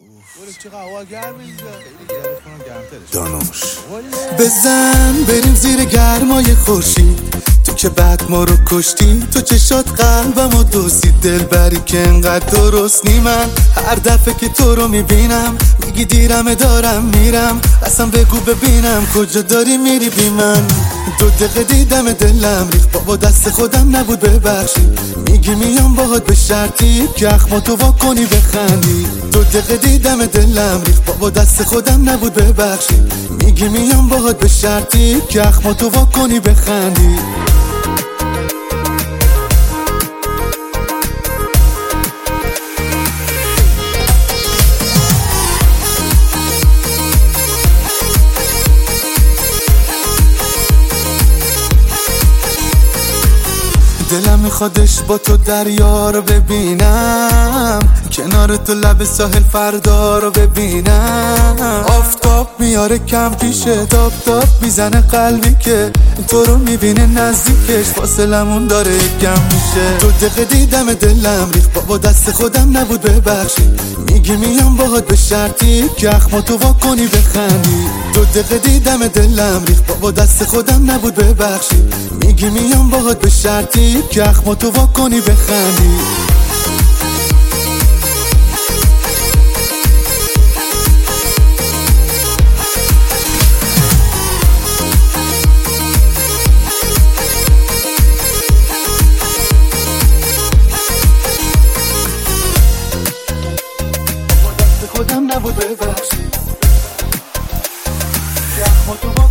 دانوش بزن بریم زیر گرمای خورشید، تو که بعد ما رو کشتی، تو چشات قلبمو دوزی، دل بری که انقدر درست نی. من هر دفعه که تو رو میبینم میگی دیرم دارم میرم، اصلا بگو ببینم کجا داری میری بی من. 2 دقیقه دیدم دلم ریخت، بابا دست خودم نبود ببخشی، میگی میام باهات به شرطی که اخماتو وا کنی بخندی. 2 دقیقه دیدم دلم ریخت، بابا دست خودم نبود ببخشی، میگی میام باهات به شرطی که اخماتو وا کنی بخندی. دلم میخوادش با تو دریا رو ببینم، کنار تو لب ساحل فردا رو ببینم. آفتاب میاره کم پیشه، داب داب میزنه قلبی که تو رو میبینه نزدیکش، فاصلمون داره کم میشه. 2 دقیقه دیدم دلم ریخت، بابا دست خودم نبود ببخشی، میگی میام باهات به شرطی که اخماتو وا کنی بخندی. 2 دقیقه دیدم دلم ریخت، بابا دست خودم نبود ببخشی، میگی میام باهات به شرطی که اخماتو وا کنی بخندی. خودم نبود ببخشی که اخماتو وا